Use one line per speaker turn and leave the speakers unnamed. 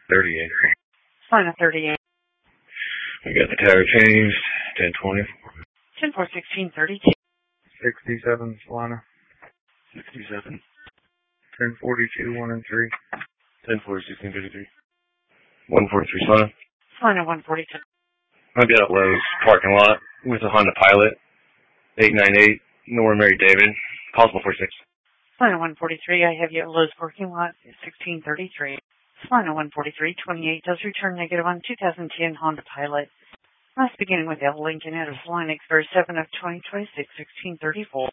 38.
Line of 38.
We got the tire changed. 1020.
10-4-16-32.
67 Solana.
67.
1042, 1 and 3.
10-4-16-33. 143 Solana.
Line of 142.
I've got a Lowe's parking lot with a Honda Pilot. 898 Nora Mary David. Possible 46.
Line of 143. I have you at Lowe's parking lot. 1633. Line of 143. 28 does return negative on 2010 Honda Pilot. Last beginning with L. Lincoln out of line expiry 7 of 2026, 1634.